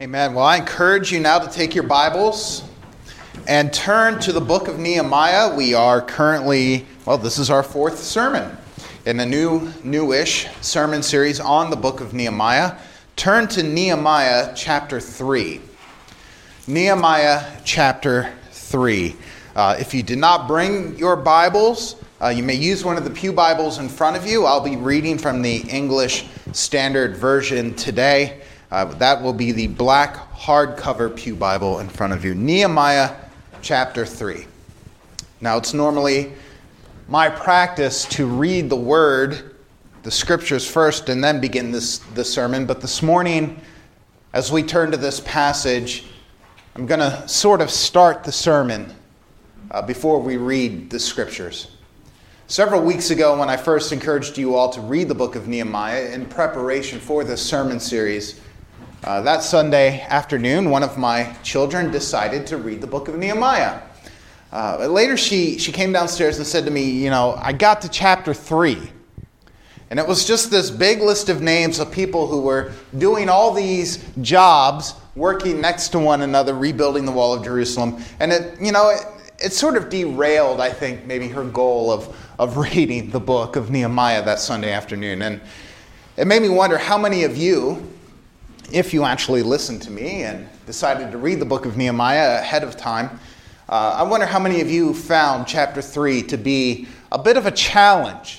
Amen. Well, I encourage you now to take your Bibles and turn to the book of Nehemiah. We are currently, this is our fourth sermon in a newish sermon series on the book of Nehemiah. Turn to Nehemiah chapter 3. Nehemiah chapter 3. If you did not bring your Bibles, you may use one of the pew Bibles in front of you. I'll be reading from the English Standard Version today. That will be the black hardcover pew Bible in front of you. Nehemiah chapter 3. Now, it's normally my practice to read the word, the scriptures first, and then begin the sermon. But this morning, as we turn to this passage, I'm going to sort of start the sermon before we read the scriptures. Several weeks ago, when I first encouraged you all to read the book of Nehemiah in preparation for this sermon series, that Sunday afternoon, one of my children decided to read the book of Nehemiah. Later, she came downstairs and said to me, I got to chapter 3. And it was just this big list of names of people who were doing all these jobs, working next to one another, rebuilding the wall of Jerusalem. And it sort of derailed, I think, maybe her goal of reading the book of Nehemiah that Sunday afternoon. And it made me wonder how many of you, if you actually listened to me and decided to read the book of Nehemiah ahead of time, I wonder how many of you found chapter 3 to be a bit of a challenge.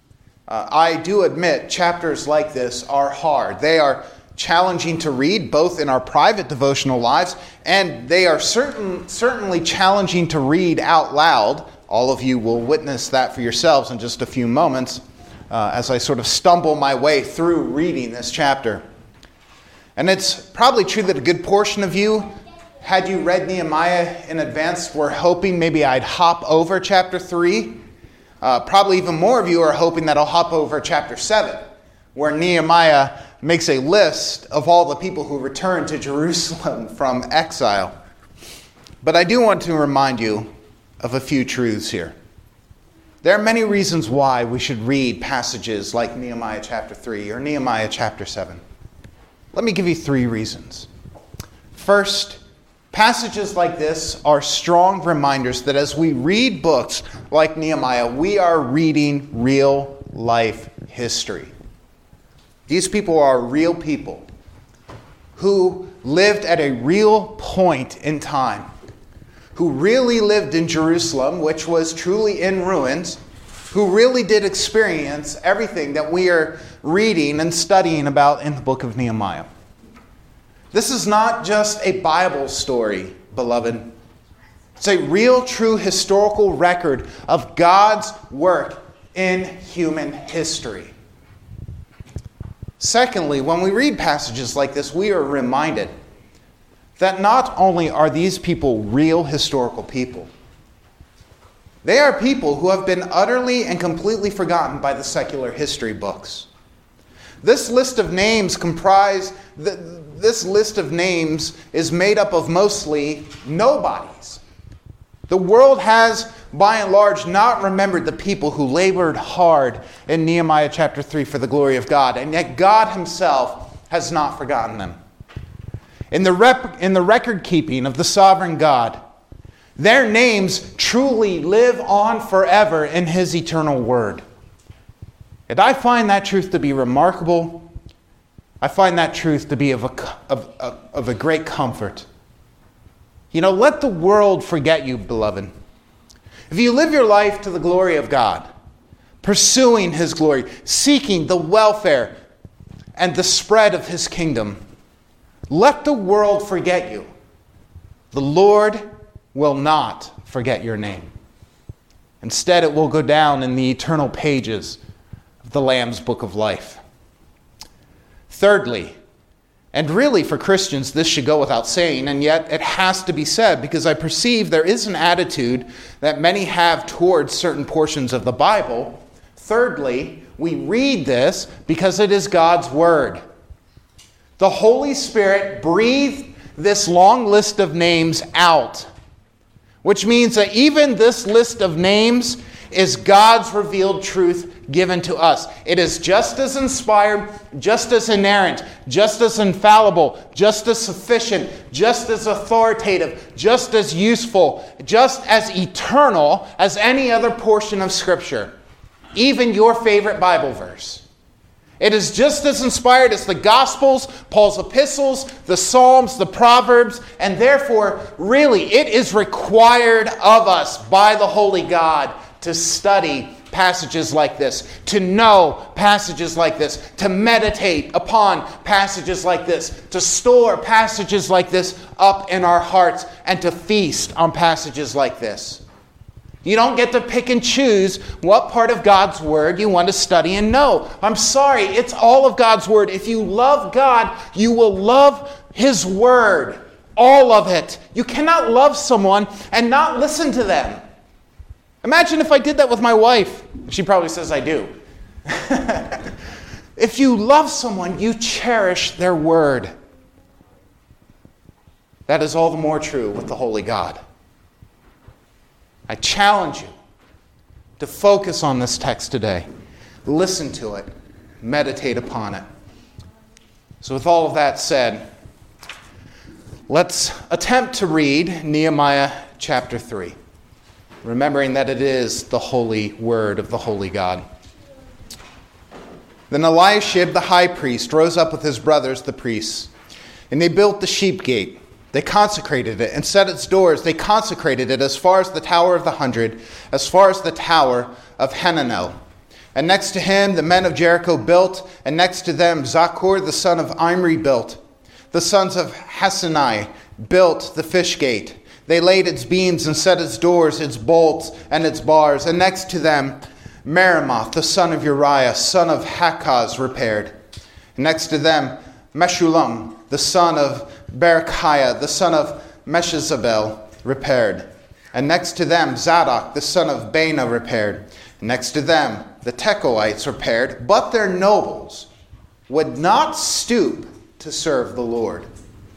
I do admit chapters like this are hard. They are challenging to read, both in our private devotional lives, and they are certainly challenging to read out loud. All of you will witness that for yourselves in just a few moments as I sort of stumble my way through reading this chapter. And it's probably true that a good portion of you, had you read Nehemiah in advance, were hoping maybe I'd hop over chapter 3. Probably even more of you are hoping that I'll hop over chapter 7, where Nehemiah makes a list of all the people who returned to Jerusalem from exile. But I do want to remind you of a few truths here. There are many reasons why we should read passages like Nehemiah chapter 3 or Nehemiah chapter 7. Let me give you 3 reasons. First, passages like this are strong reminders that as we read books like Nehemiah, we are reading real life history. These people are real people who lived at a real point in time, who really lived in Jerusalem, which was truly in ruins, who really did experience everything that we are reading and studying about in the book of Nehemiah. This is not just a Bible story, beloved. It's a real, true historical record of God's work in human history. Secondly, when we read passages like this, we are reminded that not only are these people real historical people, they are people who have been utterly and completely forgotten by the secular history books. This list of names is made up of mostly nobodies. The world has, by and large, not remembered the people who labored hard in Nehemiah chapter 3 for the glory of God, and yet God himself has not forgotten them. In the record keeping of the sovereign God, their names truly live on forever in his eternal word. And I find that truth to be remarkable. I find that truth to be of a great comfort. Let the world forget you, beloved. If you live your life to the glory of God, pursuing his glory, seeking the welfare and the spread of his kingdom, let the world forget you. The Lord will not forget your name. Instead, it will go down in the eternal pages of the Lamb's Book of Life. Thirdly, and really for Christians this should go without saying, and yet it has to be said because I perceive there is an attitude that many have towards certain portions of the Bible. Thirdly, we read this because it is God's Word. The Holy Spirit breathed this long list of names out, which means that even this list of names is God's revealed truth given to us. It is just as inspired, just as inerrant, just as infallible, just as sufficient, just as authoritative, just as useful, just as eternal as any other portion of Scripture, even your favorite Bible verse. It is just as inspired as the Gospels, Paul's epistles, the Psalms, the Proverbs, and therefore, really, it is required of us by the Holy God to study passages like this, to know passages like this, to meditate upon passages like this, to store passages like this up in our hearts, and to feast on passages like this. You don't get to pick and choose what part of God's Word you want to study and know. I'm sorry, it's all of God's Word. If you love God, you will love His Word. All of it. You cannot love someone and not listen to them. Imagine if I did that with my wife. She probably says I do. If you love someone, you cherish their word. That is all the more true with the Holy God. I challenge you to focus on this text today. Listen to it. Meditate upon it. So with all of that said, let's attempt to read Nehemiah chapter 3, remembering that it is the holy word of the holy God. Then Eliashib the high priest rose up with his brothers the priests, and they built the sheep gate. They consecrated it and set its doors. They consecrated it as far as the Tower of the 100, as far as the Tower of Hananel. And next to him the men of Jericho built, and next to them Zaccur the son of Imri built. The sons of Hassenai built the fish gate. They laid its beams and set its doors, its bolts, and its bars. And next to them Meremoth the son of Uriah, son of Hakaz, repaired. And next to them Meshullam the son of Berechiah, the son of Meshezabel, repaired. And next to them Zadok the son of Baana repaired. And next to them the Tekoites repaired, but their nobles would not stoop to serve the Lord.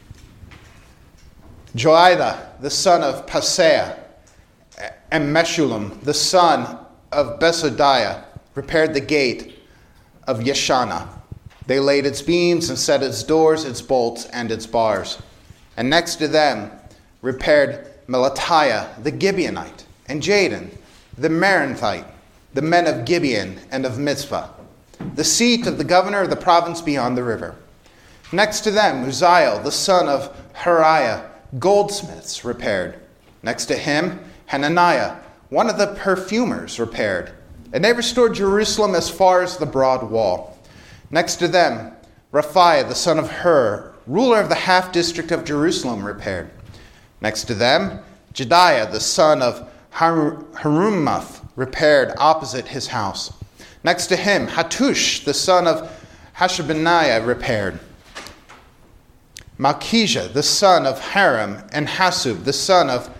Joiada the son of Paseah and Meshullam the son of Besodiah repaired the gate of Yeshana. They laid its beams and set its doors, its bolts, and its bars. And next to them repaired Melatiah the Gibeonite, and Jadon the Meronthite, the men of Gibeon and of Mizpah, the seat of the governor of the province beyond the river. Next to them Uzziel the son of Hariah, goldsmiths, repaired. Next to him Hananiah, one of the perfumers, repaired. And they restored Jerusalem as far as the broad wall. Next to them, Raphiah the son of Hur, ruler of the half-district of Jerusalem, repaired. Next to them, Jediah the son of Harumaph, repaired opposite his house. Next to him, Hattush the son of Hashabniah, repaired. Malchijah the son of Haram, and Hasub the son of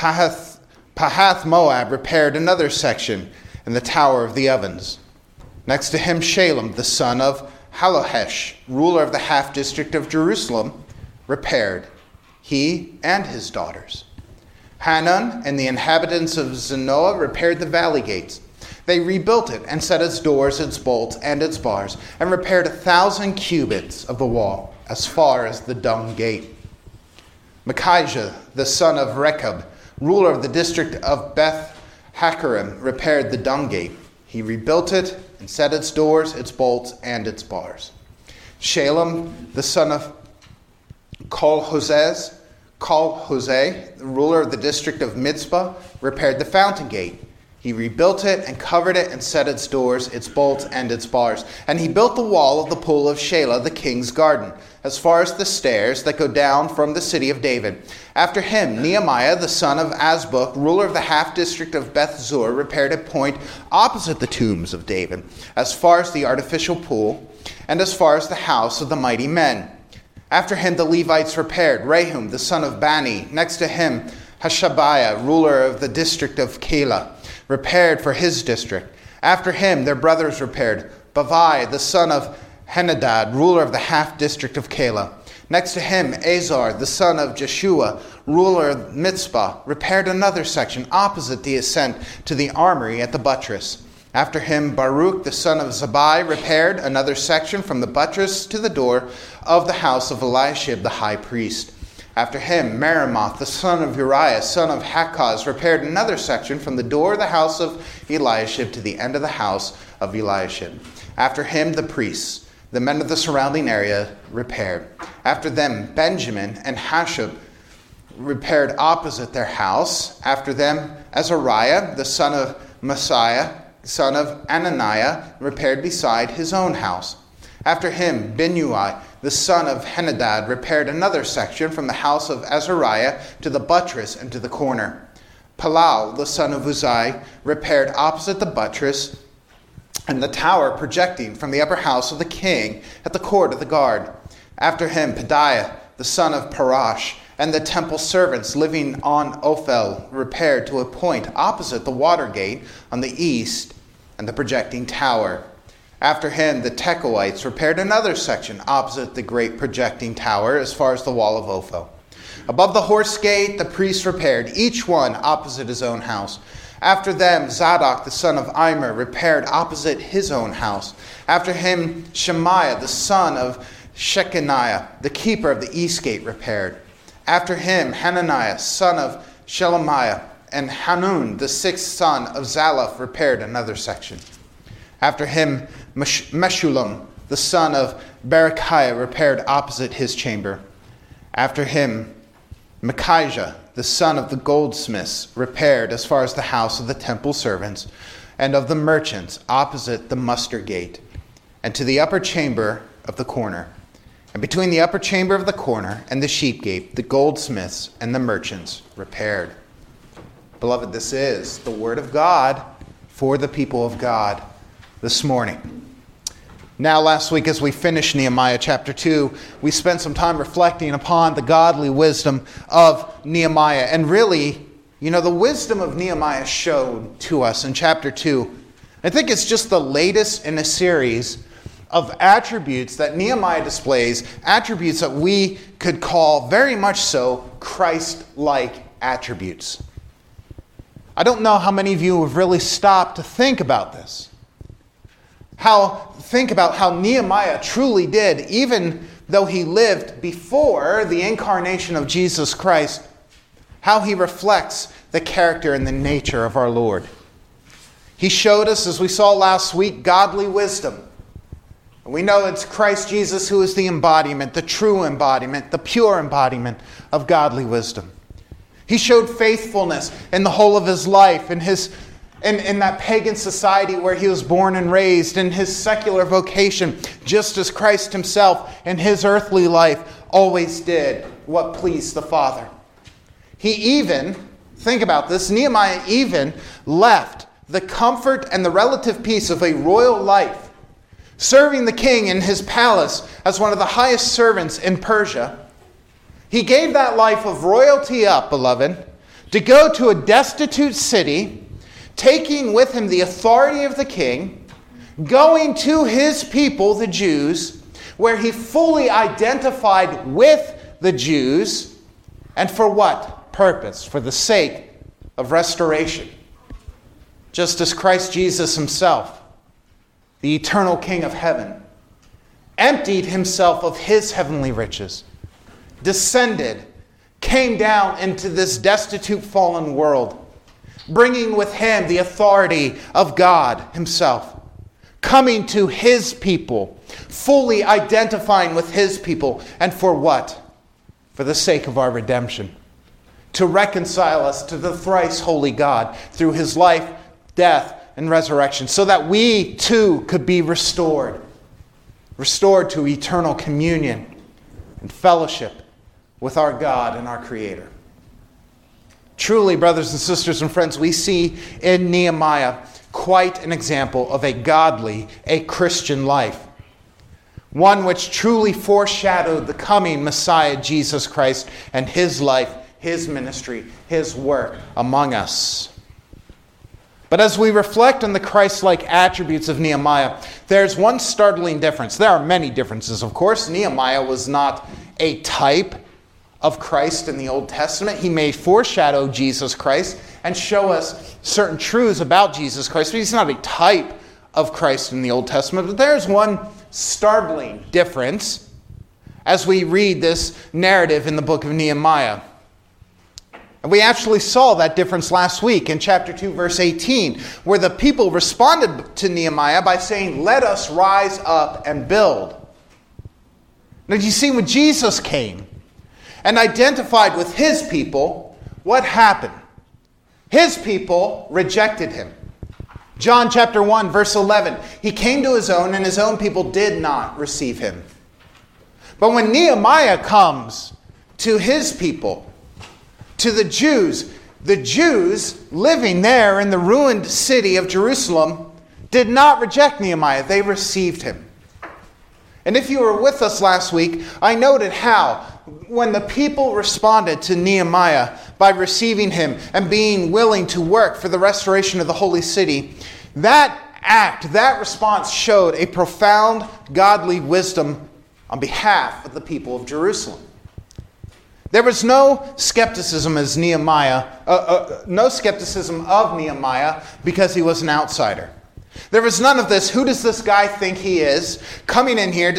Pahath Moab, repaired another section in the Tower of the Ovens. Next to him, Shalem the son of Halohesh, ruler of the half-district of Jerusalem, repaired, he and his daughters. Hanun and the inhabitants of Zanoah repaired the valley gates. They rebuilt it and set its doors, its bolts, and its bars, and repaired 1,000 cubits of the wall, as far as the dung gate. Micaiah the son of Rechab, ruler of the district of Beth Hakerem, repaired the dung gate. He rebuilt it and set its doors, its bolts, and its bars. Shalem the son of Kol-Hoseh, the ruler of the district of Mizpah, repaired the fountain gate. He rebuilt it and covered it and set its doors, its bolts, and its bars. And he built the wall of the pool of Shelah, the king's garden, as far as the stairs that go down from the city of David. After him, Nehemiah, the son of Azbuk, ruler of the half-district of Beth-zur, repaired a point opposite the tombs of David, as far as the artificial pool, and as far as the house of the mighty men. After him, the Levites repaired. Rehum, the son of Bani. Next to him, Hashabiah, ruler of the district of Keilah, repaired for his district. After him, their brothers repaired. Bavai, the son of Henadad, ruler of the half-district of Keilah. Next to him, Azar, the son of Jeshua, ruler of Mitzpah, repaired another section opposite the ascent to the armory at the buttress. After him, Baruch, the son of Zabai, repaired another section from the buttress to the door of the house of Eliashib, the high priest. After him, Meremoth, the son of Uriah, son of Hakaz, repaired another section from the door of the house of Eliashib to the end of the house of Eliashib. After him, the priests, the men of the surrounding area, repaired. After them, Benjamin and Hashub repaired opposite their house. After them, Azariah, the son of Messiah, son of Ananiah, repaired beside his own house. After him, Binnui, the son of Henadad, repaired another section from the house of Azariah to the buttress and to the corner. Palal, the son of Uzai, repaired opposite the buttress and the tower projecting from the upper house of the king at the court of the guard. After him, Pedaiah, the son of Parash, and the temple servants living on Ophel repaired to a point opposite the water gate on the east and the projecting tower. After him, the Tekoites repaired another section opposite the great projecting tower as far as the wall of Ophel. Above the horse gate, the priests repaired, each one opposite his own house. After them, Zadok, the son of Immer, repaired opposite his own house. After him, Shemaiah, the son of Shechaniah, the keeper of the east gate, repaired. After him, Hananiah, son of Shelemiah, and Hanun, the sixth son of Zalaph, repaired another section. After him, Meshullam, the son of Berechiah, repaired opposite his chamber. After him, Micaiah, the son of the goldsmiths, repaired as far as the house of the temple servants and of the merchants opposite the muster gate, and to the upper chamber of the corner. And between the upper chamber of the corner and the sheep gate, the goldsmiths and the merchants repaired. Beloved, this is the word of God for the people of God this morning. Now, last week as we finished Nehemiah chapter 2, we spent some time reflecting upon the godly wisdom of Nehemiah. And really, the wisdom of Nehemiah showed to us in chapter 2. I think it's just the latest in a series of attributes that Nehemiah displays, attributes that we could call very much so Christ-like attributes. I don't know how many of you have really stopped to think about this. Think about how Nehemiah truly did, even though he lived before the incarnation of Jesus Christ, how he reflects the character and the nature of our Lord. He showed us, as we saw last week, godly wisdom. We know it's Christ Jesus who is the embodiment, the true embodiment, the pure embodiment of godly wisdom. He showed faithfulness in the whole of his life, in that pagan society where he was born and raised, in his secular vocation, just as Christ himself in his earthly life always did what pleased the Father. He even, think about this, Nehemiah even left the comfort and the relative peace of a royal life, serving the king in his palace as one of the highest servants in Persia. He gave that life of royalty up, beloved, to go to a destitute city, taking with him the authority of the king, going to his people, the Jews, where he fully identified with the Jews, and for what purpose? For the sake of restoration. Just as Christ Jesus himself, the eternal King of heaven, emptied himself of his heavenly riches, descended, came down into this destitute fallen world, bringing with him the authority of God himself, coming to his people, fully identifying with his people. And for what? For the sake of our redemption. To reconcile us to the thrice holy God through his life, death, and resurrection, so that we too could be restored to eternal communion and fellowship with our God and our Creator. Truly, brothers and sisters and friends, we see in Nehemiah quite an example of a godly, a Christian life. One which truly foreshadowed the coming Messiah, Jesus Christ, and his life, his ministry, his work among us. But as we reflect on the Christ-like attributes of Nehemiah, there's one startling difference. There are many differences, of course. Nehemiah was not a type of Christ in the Old Testament. He may foreshadow Jesus Christ and show us certain truths about Jesus Christ, but he's not a type of Christ in the Old Testament. But there's one startling difference as we read this narrative in the book of Nehemiah. And we actually saw that difference last week in chapter 2, verse 18, where the people responded to Nehemiah by saying, "Let us rise up and build." Now, you see, when Jesus came and identified with his people, what happened? His people rejected him. John chapter 1, verse 11, he came to his own, and his own people did not receive him. But when Nehemiah comes to his people, to the Jews living there in the ruined city of Jerusalem did not reject Nehemiah. They received him. And if you were with us last week, I noted how when the people responded to Nehemiah by receiving him and being willing to work for the restoration of the holy city, that act, that response showed a profound godly wisdom on behalf of the people of Jerusalem. There was no skepticism of Nehemiah because he was an outsider. There was none of this, who does this guy think he is, coming in here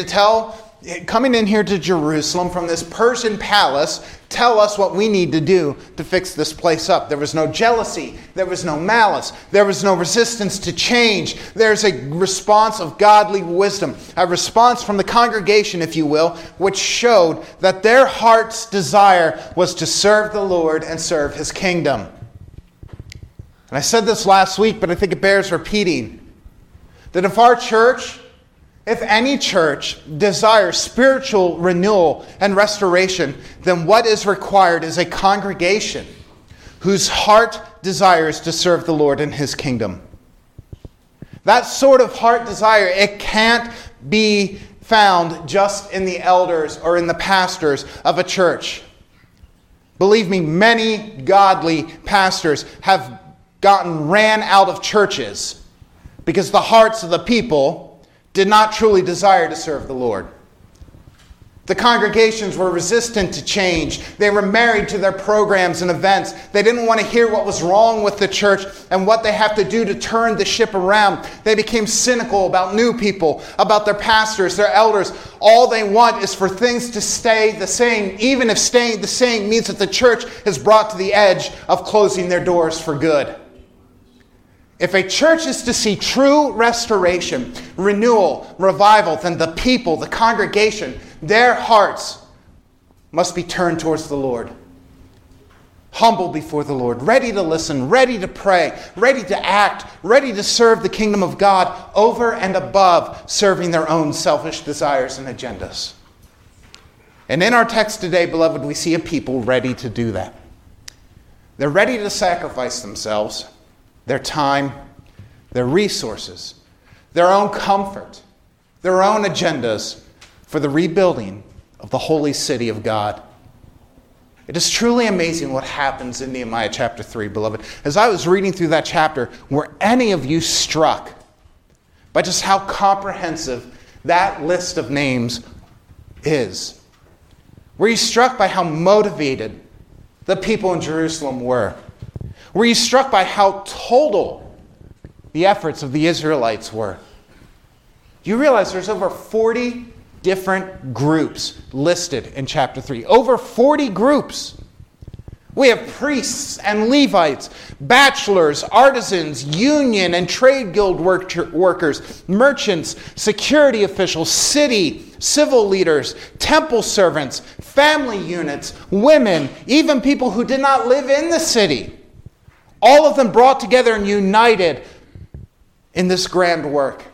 to Jerusalem from this Persian palace, tell us what we need to do to fix this place up. There was no jealousy. There was no malice. There was no resistance to change. There's a response of godly wisdom, a response from the congregation, if you will, which showed that their heart's desire was to serve the Lord and serve his kingdom. And I said this last week, but I think it bears repeating, that if any church desires spiritual renewal and restoration, then what is required is a congregation whose heart desires to serve the Lord and his kingdom. That sort of heart desire, it can't be found just in the elders or in the pastors of a church. Believe me, many godly pastors have ran out of churches because the hearts of the people did not truly desire to serve the Lord. The congregations were resistant to change. They were married to their programs and events. They didn't want to hear what was wrong with the church and what they have to do to turn the ship around. They became cynical about new people, about their pastors, their elders. All they want is for things to stay the same, even if staying the same means that the church is brought to the edge of closing their doors for good. If a church is to see true restoration, renewal, revival, then the people, the congregation, their hearts must be turned towards the Lord. Humble before the Lord, ready to listen, ready to pray, ready to act, ready to serve the kingdom of God over and above serving their own selfish desires and agendas. And in our text today, beloved, we see a people ready to do that. They're ready to sacrifice themselves, their time, their resources, their own comfort, their own agendas for the rebuilding of the holy city of God. It is truly amazing what happens in Nehemiah chapter 3, beloved. As I was reading through that chapter, were any of you struck by just how comprehensive that list of names is? Were you struck by how motivated the people in Jerusalem were? Were you struck by how total the efforts of the Israelites were? Do you realize there's over 40 different groups listed in chapter 3? Over 40 groups. We have priests and Levites, bachelors, artisans, union and trade guild workers, merchants, security officials, civil leaders, temple servants, family units, women, even people who did not live in the city. All of them brought together and united in this grand work.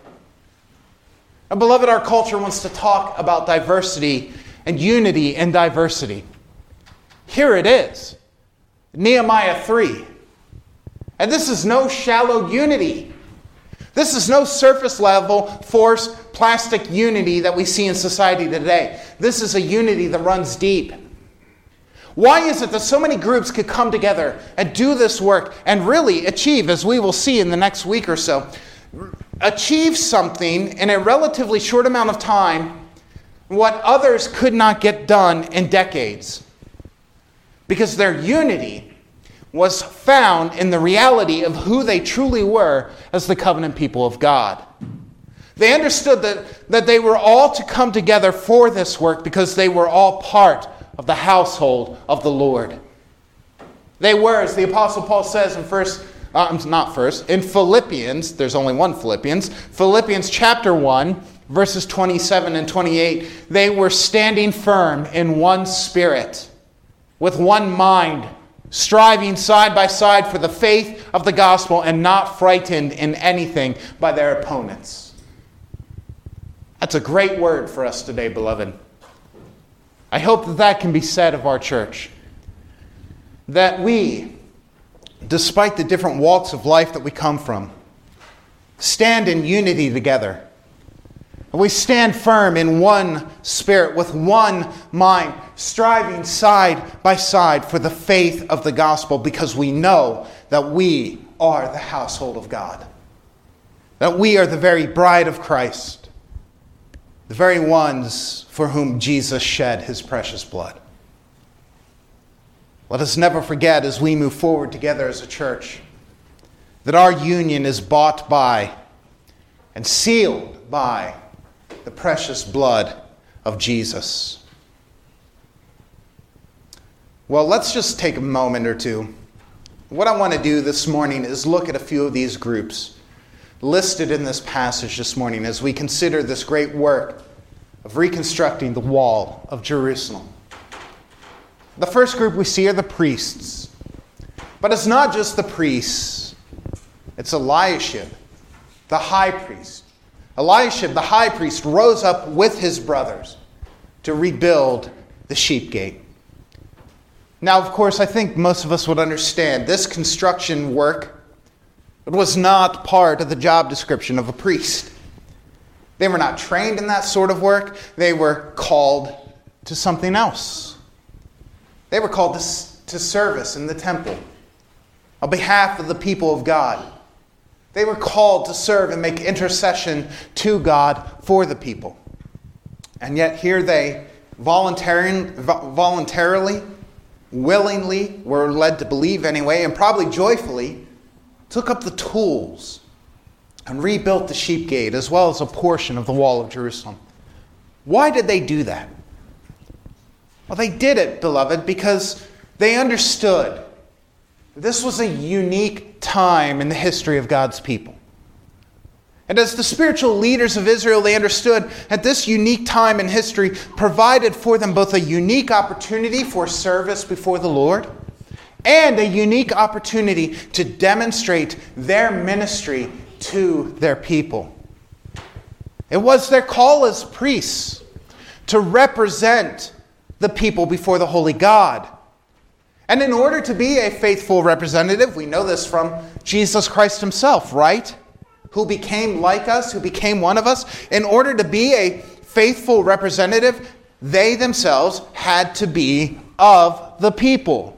And beloved, our culture wants to talk about diversity and unity in diversity. Here it is. Nehemiah 3. And this is no shallow unity. This is no surface level, forced, plastic unity that we see in society today. This is a unity that runs deep. Why is it that so many groups could come together and do this work and really achieve, as we will see in the next week or so, achieve something in a relatively short amount of time what others could not get done in decades? Because their unity was found in the reality of who they truly were as the covenant people of God. They understood that they were all to come together for this work because they were all part of the household of the Lord. They were, as the Apostle Paul says in Philippians, there's only one Philippians chapter 1, verses 27 and 28, they were standing firm in one spirit, with one mind, striving side by side for the faith of the gospel and not frightened in anything by their opponents. That's a great word for us today, beloved. I hope that can be said of our church. That we, despite the different walks of life that we come from, stand in unity together. We stand firm in one spirit, with one mind, striving side by side for the faith of the gospel, because we know that we are the household of God. That we are the very bride of Christ. The very ones for whom Jesus shed his precious blood. Let us never forget, as we move forward together as a church, that our union is bought by and sealed by the precious blood of Jesus. Well, let's just take a moment or two. What I want to do this morning is look at a few of these groups listed in this passage this morning as we consider this great work of reconstructing the wall of Jerusalem. The first group we see are the priests. But it's not just the priests. It's Eliashib, the high priest. Eliashib, the high priest, rose up with his brothers to rebuild the sheep gate. Now, of course, I think most of us would understand this construction work, it was not part of the job description of a priest. They were not trained in that sort of work. They were called to something else. They were called to service in the temple on behalf of the people of God. They were called to serve and make intercession to God for the people. And yet here they voluntarily, willingly, were led to believe anyway, and probably joyfully, took up the tools and rebuilt the sheep gate as well as a portion of the wall of Jerusalem. Why did they do that? Well, they did it, beloved, because they understood this was a unique time in the history of God's people. And as the spiritual leaders of Israel, they understood that this unique time in history provided for them both a unique opportunity for service before the Lord and a unique opportunity to demonstrate their ministry to their people. It was their call as priests to represent the people before the holy God. And in order to be a faithful representative, we know this from Jesus Christ himself, right? Who became like us, who became one of us. In order to be a faithful representative, they themselves had to be of the people.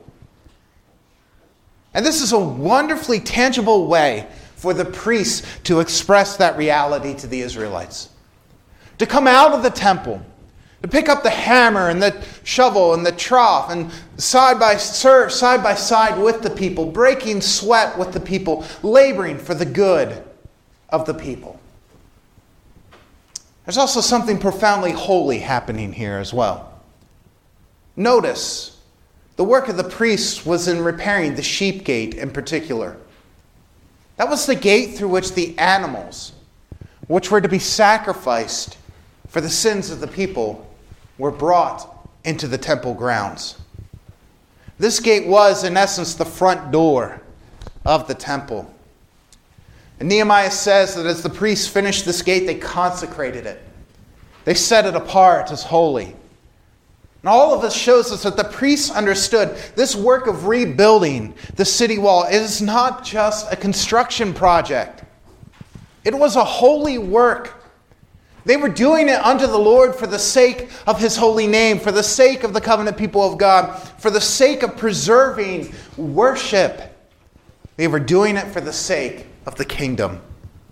And this is a wonderfully tangible way for the priests to express that reality to the Israelites. To come out of the temple, to pick up the hammer and the shovel and the trough and serve side by side with the people, breaking sweat with the people, laboring for the good of the people. There's also something profoundly holy happening here as well. Notice, the work of the priests was in repairing the sheep gate in particular. That was the gate through which the animals, which were to be sacrificed for the sins of the people, were brought into the temple grounds. This gate was, in essence, the front door of the temple. And Nehemiah says that as the priests finished this gate, they consecrated it. They set it apart as holy. And all of this shows us that the priests understood this work of rebuilding the city wall is not just a construction project. It was a holy work They were doing it unto the Lord for the sake of his holy name, for the sake of the covenant people of God, for the sake of preserving worship. They were doing it for the sake of the kingdom.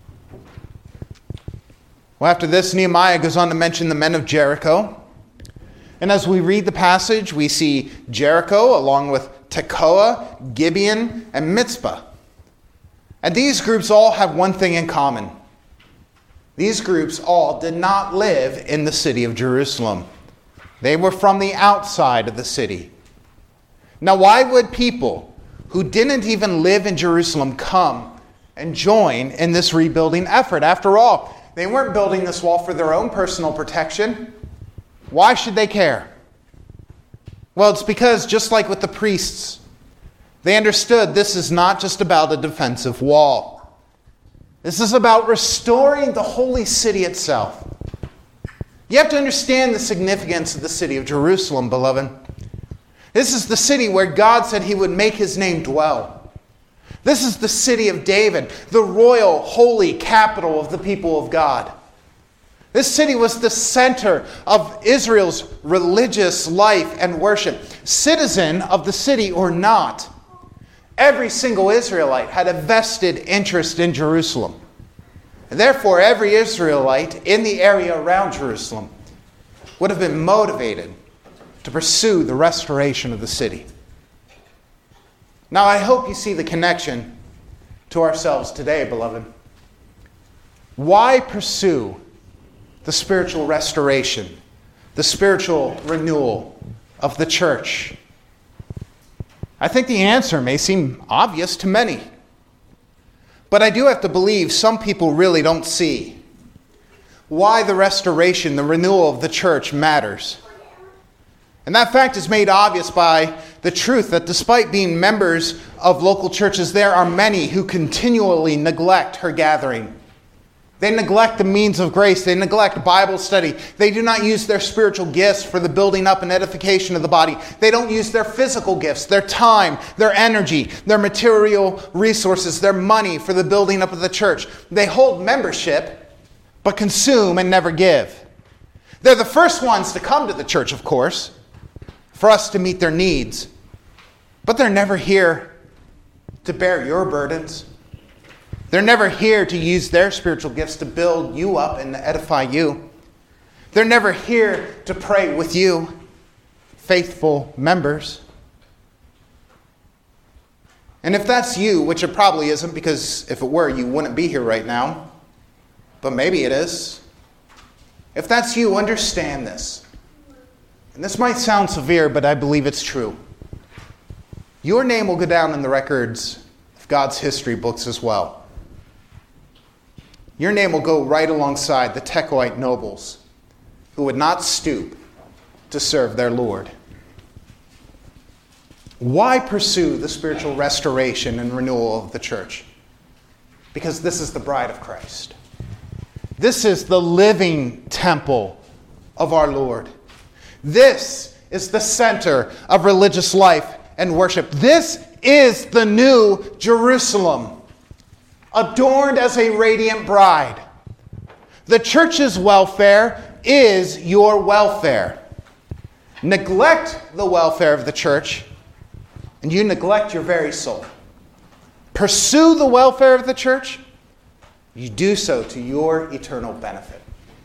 Well, after this, Nehemiah goes on to mention the men of Jericho. And as we read the passage, we see Jericho along with Tekoa, Gibeon, and Mizpah. And these groups all have one thing in common. These groups all did not live in the city of Jerusalem. They were from the outside of the city. Now, why would people who didn't even live in Jerusalem come and join in this rebuilding effort? After all, they weren't building this wall for their own personal protection. Why should they care? Well, it's because, just like with the priests, they understood this is not just about a defensive wall. This is about restoring the holy city itself. You have to understand the significance of the city of Jerusalem, beloved. This is the city where God said he would make his name dwell. This is the city of David, the royal, holy capital of the people of God. This city was the center of Israel's religious life and worship. Citizen of the city or not, every single Israelite had a vested interest in Jerusalem. And therefore, every Israelite in the area around Jerusalem would have been motivated to pursue the restoration of the city. Now, I hope you see the connection to ourselves today, beloved. Why pursue the spiritual restoration, the spiritual renewal of the church? I think the answer may seem obvious to many. But I do have to believe some people really don't see why the restoration, the renewal of the church matters. And that fact is made obvious by the truth that despite being members of local churches, there are many who continually neglect her gathering. They neglect the means of grace. They neglect Bible study. They do not use their spiritual gifts for the building up and edification of the body. They don't use their physical gifts, their time, their energy, their material resources, their money for the building up of the church. They hold membership, but consume and never give. They're the first ones to come to the church, of course, for us to meet their needs. But they're never here to bear your burdens. They're never here to use their spiritual gifts to build you up and to edify you. They're never here to pray with you, faithful members. And if that's you, which it probably isn't, because if it were, you wouldn't be here right now, but maybe it is. If that's you, understand this. And this might sound severe, but I believe it's true. Your name will go down in the records of God's history books as well. Your name will go right alongside the Tekoite nobles who would not stoop to serve their Lord. Why pursue the spiritual restoration and renewal of the church? Because this is the bride of Christ. This is the living temple of our Lord. This is the center of religious life and worship. This is the new Jerusalem, adorned as a radiant bride. The church's welfare is your welfare. Neglect the welfare of the church, and you neglect your very soul. Pursue the welfare of the church, you do so to your eternal benefit.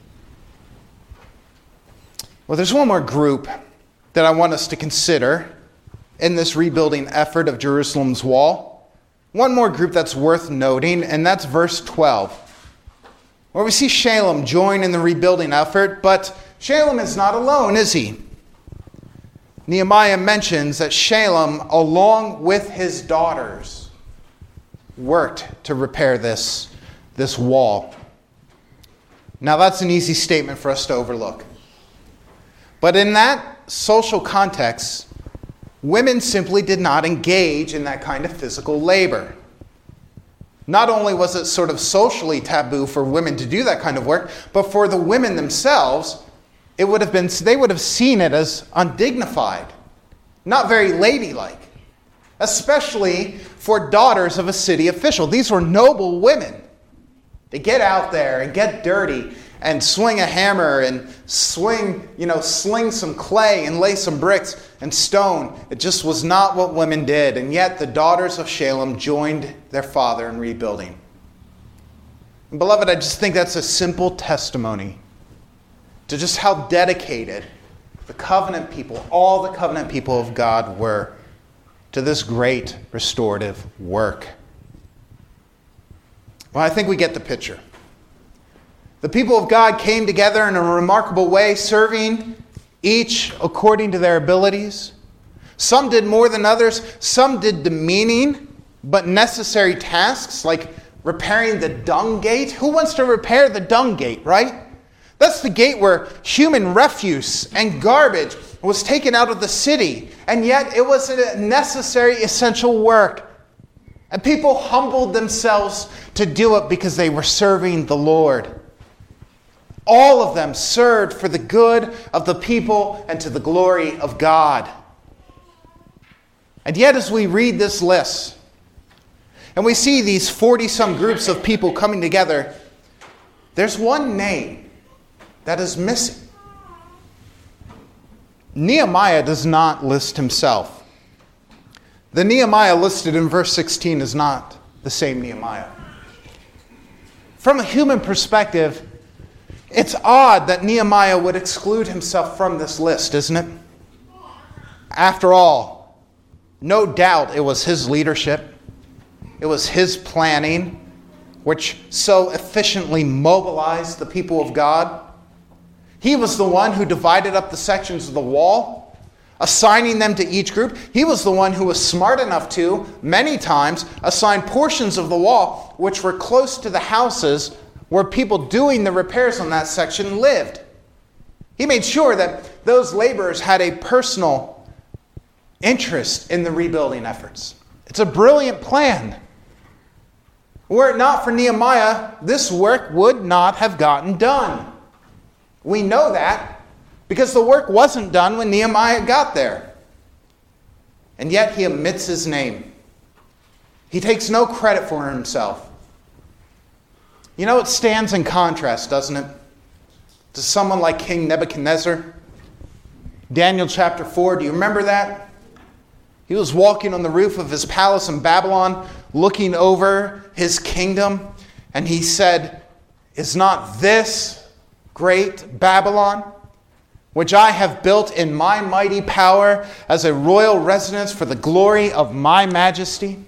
Well, there's one more group that I want us to consider in this rebuilding effort of Jerusalem's wall. One more group that's worth noting, and that's verse 12, where we see Shalem join in the rebuilding effort, but Shalem is not alone, is he? Nehemiah mentions that Shalem, along with his daughters, worked to repair this wall. Now, that's an easy statement for us to overlook. But in that social context, women simply did not engage in that kind of physical labor. Not only was it sort of socially taboo for women to do that kind of work, but for the women themselves, they would have seen it as undignified, not very ladylike, especially for daughters of a city official. These were noble women. They get out there and get dirty and swing a hammer and sling some clay and lay some bricks and stone. It just was not what women did. And yet the daughters of Shalem joined their father in rebuilding. And beloved, I just think that's a simple testimony to just how dedicated the covenant people, all the covenant people of God were to this great restorative work. Well, I think we get the picture. The people of God came together in a remarkable way, serving each according to their abilities. Some did more than others. Some did demeaning but necessary tasks like repairing the dung gate. Who wants to repair the dung gate, right? That's the gate where human refuse and garbage was taken out of the city. And yet it was a necessary, essential work. And people humbled themselves to do it because they were serving the Lord. All of them served for the good of the people and to the glory of God. And yet as we read this list, and we see these 40-some groups of people coming together, there's one name that is missing. Nehemiah does not list himself. The Nehemiah listed in verse 16 is not the same Nehemiah. From a human perspective, it's odd that Nehemiah would exclude himself from this list, isn't it? After all, no doubt it was his leadership. It was his planning, which so efficiently mobilized the people of God. He was the one who divided up the sections of the wall, assigning them to each group. He was the one who was smart enough to, many times, assign portions of the wall which were close to the houses where people doing the repairs on that section lived. He made sure that those laborers had a personal interest in the rebuilding efforts. It's a brilliant plan. Were it not for Nehemiah, this work would not have gotten done. We know that because the work wasn't done when Nehemiah got there. And yet he omits his name. He takes no credit for himself. You know, it stands in contrast, doesn't it, to someone like King Nebuchadnezzar? Daniel chapter 4, do you remember that? He was walking on the roof of his palace in Babylon, looking over his kingdom, and he said, "Is not this great Babylon, which I have built in my mighty power as a royal residence for the glory of my majesty?"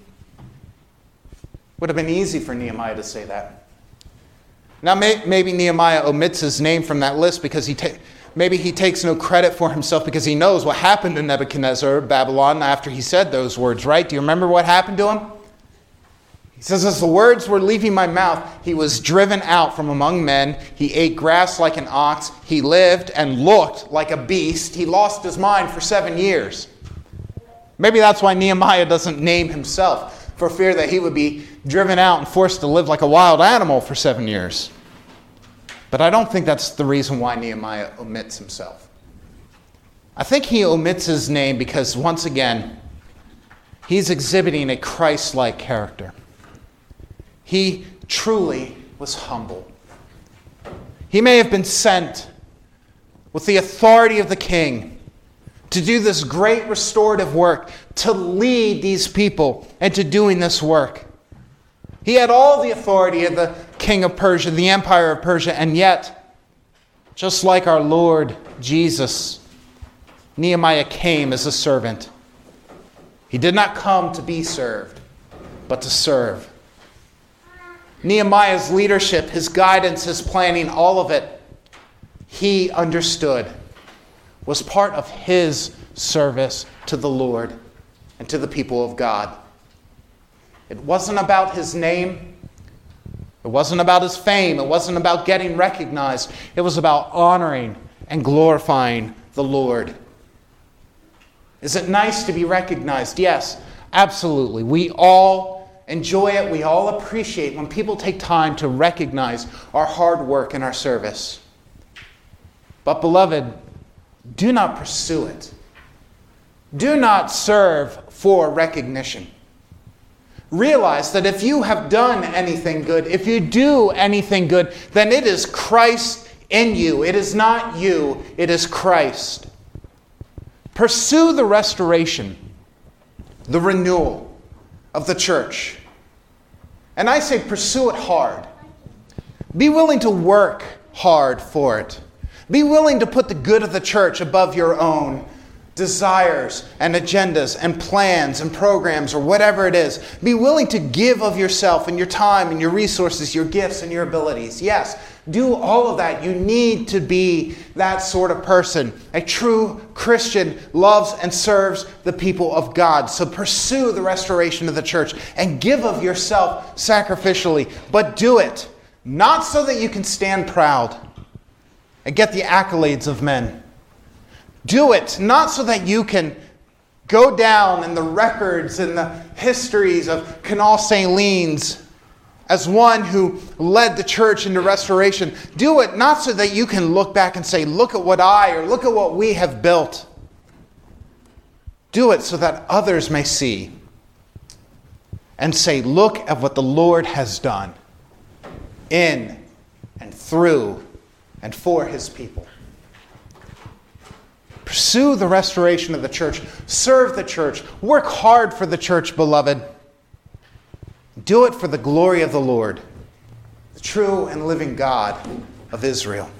Would have been easy for Nehemiah to say that. Now, maybe Nehemiah omits his name from that list because maybe he takes no credit for himself because he knows what happened to Nebuchadnezzar, Babylon, after he said those words, right? Do you remember what happened to him? He says, "As the words were leaving my mouth, he was driven out from among men. He ate grass like an ox. He lived and looked like a beast. He lost his mind for 7 years." Maybe that's why Nehemiah doesn't name himself, for fear that he would be driven out and forced to live like a wild animal for 7 years. But I don't think that's the reason why Nehemiah omits himself. I think he omits his name because, once again, he's exhibiting a Christ-like character. He truly was humble. He may have been sent with the authority of the king to do this great restorative work, to lead these people into doing this work. He had all the authority of the king of Persia, the empire of Persia, and yet, just like our Lord Jesus, Nehemiah came as a servant. He did not come to be served, but to serve. Nehemiah's leadership, his guidance, his planning, all of it, he understood, was part of his service to the Lord and to the people of God. It wasn't about his name. It wasn't about his fame. It wasn't about getting recognized. It was about honoring and glorifying the Lord. Is it nice to be recognized? Yes, absolutely. We all enjoy it. We all appreciate when people take time to recognize our hard work and our service. But beloved, do not pursue it. Do not serve for recognition. Realize that if you have done anything good, if you do anything good, then it is Christ in you. It is not you, it is Christ. Pursue the restoration, the renewal of the church. And I say pursue it hard. Be willing to work hard for it. Be willing to put the good of the church above your own desires and agendas and plans and programs or whatever it is. Be willing to give of yourself and your time and your resources, your gifts and your abilities. Yes, do all of that. You need to be that sort of person. A true Christian loves and serves the people of God. So pursue the restoration of the church and give of yourself sacrificially. But do it not so that you can stand proud and get the accolades of men. Do it not so that you can go down in the records and the histories of Canal Saint-Lins as one who led the church into restoration. Do it not so that you can look back and say, look at what or look at what we have built. Do it so that others may see and say, look at what the Lord has done in and through and for his people. Pursue the restoration of the church. Serve the church. Work hard for the church, beloved. Do it for the glory of the Lord, the true and living God of Israel.